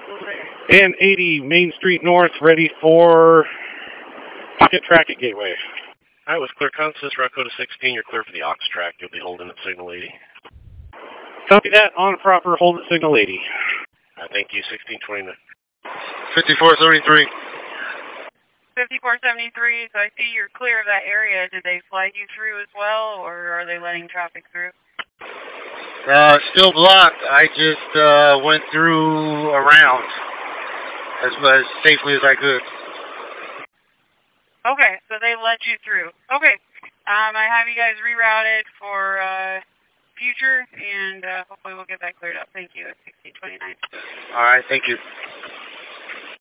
And 80 Main Street North, ready for Pocket Track at Gateway. Alright, with clear consist, Route Code 16, you're clear for the aux track. You'll be holding at signal 80. Copy that, on proper, hold at signal 80. Thank you, 1629. 5473. 5473, so I see you're clear of that area. Did they flag you through as well, or are they letting traffic through? Still blocked. I just went through around as safely as I could. Okay, so they let you through. Okay, I have you guys rerouted for future, and hopefully we'll get that cleared up. Thank you at 1629. All right, thank you.